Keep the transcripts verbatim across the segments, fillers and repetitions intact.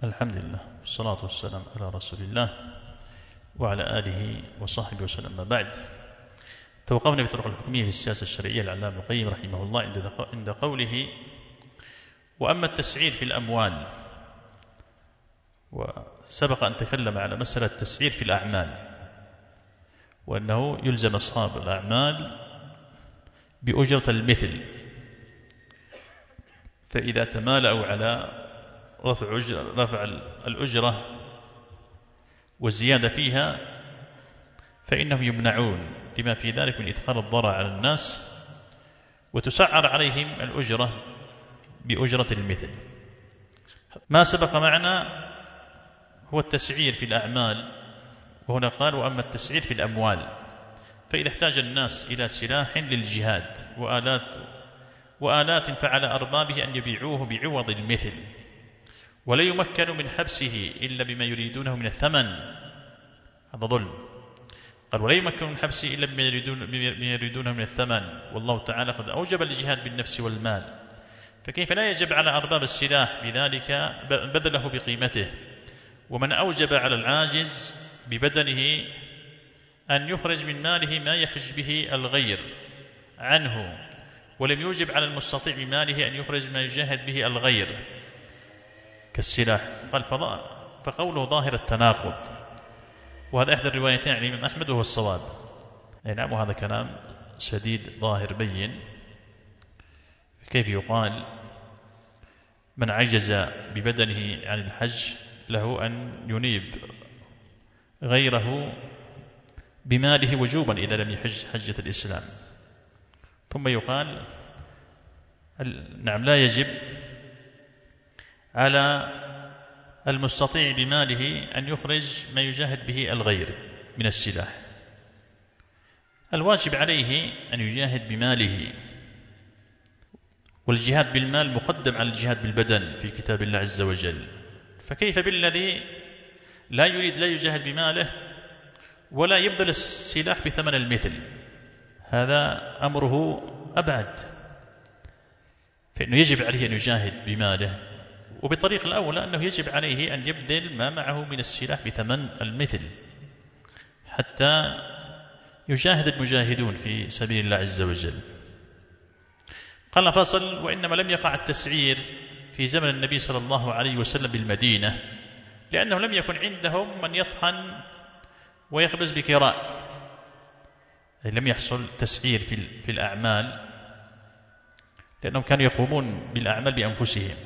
الحمد لله والصلاة والسلام على رسول الله وعلى آله وصحبه وسلم. ما بعد، توقفنا في طرق الحكمية في السياسة الشرعية العلامة ابن القيم رحمه الله عند قوله: وأما التسعير في الأموال. وسبق أن تكلم على مسألة التسعير في الأعمال، وأنه يلزم أصحاب الأعمال بأجرة المثل، فإذا تمالأوا على رفع, رفع الأجرة والزيادة فيها فإنهم يمنعون لما في ذلك من إدخال الضرر على الناس، وتسعر عليهم الأجرة بأجرة المثل. ما سبق معنا هو التسعير في الأعمال، وهنا قال: وأما التسعير في الأموال، فإذا احتاج الناس إلى سلاح للجهاد وآلات, وآلات فعلى أربابه أن يبيعوه بعوض المثل، ولا يمكن من حبسه إلا بما يريدونه من الثمن، هذا ظلم. قال: ولا يمكن من حبسه إلا بما يريدون بما يريدونه من الثمن، والله تعالى قد أوجب الجهاد بالنفس والمال، فكيف لا يجب على أرباب السلاح بذلك بذله بقيمته؟ ومن أوجب على العاجز ببدنه أن يخرج من ماله ما يحج به الغير عنه، ولم يوجب على المستطيع بماله أن يخرج ما يجاهد به الغير كالسلاح. قال: فقوله ظاهر التناقض، وهذا إحدى الروايتين عن الإمام أحمد وهو الصواب. أي نعم، وهذا كلام سديد ظاهر بين. كيف يقال من عجز ببدنه عن الحج له أن ينيب غيره بماله وجوبا إذا لم يحج حجة الإسلام؟ ثم يقال: نعم، لا يجب على المستطيع بماله أن يخرج ما يجاهد به الغير من السلاح. الواجب عليه أن يجاهد بماله، والجهاد بالمال مقدم على الجهاد بالبدن في كتاب الله عز وجل، فكيف بالذي لا يريد لا يجاهد بماله ولا يبذل السلاح بثمن المثل؟ هذا أمره أبعد، فإنه يجب عليه أن يجاهد بماله، وبالطريق الأولى أنه يجب عليه أن يبذل ما معه من السلاح بثمن المثل حتى يجاهد المجاهدون في سبيل الله عز وجل. قال فصل: وإنما لم يقع التسعير في زمن النبي صلى الله عليه وسلم بالمدينة، لأنه لم يكن عندهم من يطحن ويخبز بكراء، لم يحصل تسعير في الأعمال لأنهم كانوا يقومون بالأعمال بأنفسهم.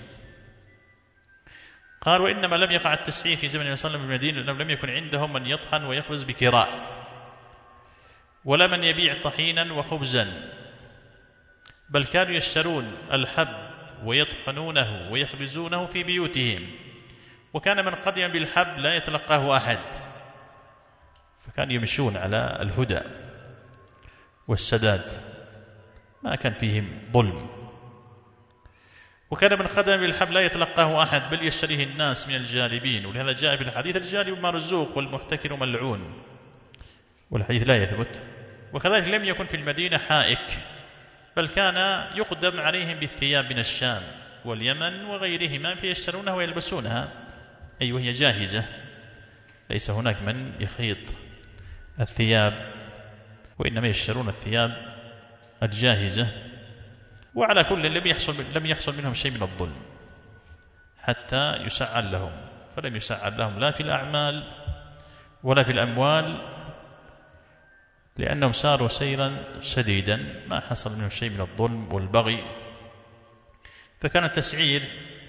قال: وإنما لم يقع التسعير في زمن النبي صلى الله عليه وسلم بالمدينة لأنهم لم يكن عندهم من يطحن ويخبز بكراء، ولا من يبيع طحينا وخبزا، بل كانوا يشترون الحب ويطحنونه ويخبزونه في بيوتهم، وكان من قدم بالحب لا يتلقاه أحد، فكانوا يمشون على الهدى والسداد، ما كان فيهم ظلم. وكان من قدم بالحب لا يتلقاه أحد، بل يشتريه الناس من الجالبين، ولهذا جاء في الحديث: الجالب مرزوق والمحتكر ملعون، والحديث لا يثبت. وكذلك لم يكن في المدينة حائك، بل كان يقدم عليهم بالثياب من الشام واليمن وغيرهما فيشترونها ويلبسونها، أي وهي جاهزة، ليس هناك من يخيط الثياب، وإنما يشترون الثياب الجاهزة. وعلى كل لم يحصل لم يحصل منهم شيء من الظلم حتى يسعل لهم، فلم يسعل لهم لا في الأعمال ولا في الأموال، لأنهم ساروا سيرا سديدا، ما حصل منهم شيء من الظلم والبغي، فكان التسعير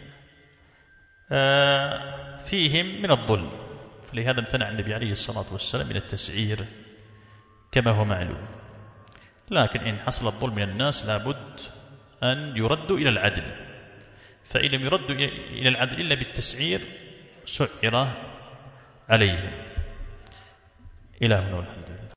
فيهم من الظلم، فلهذا امتنع النبي عليه الصلاة والسلام من التسعير كما هو معلوم. لكن إن حصل الظلم من الناس لابد أن يردوا إلى العدل، فإن لم يردوا إلى العدل إلا بالتسعير سعر عليهم. إلى هنا والحمد لله.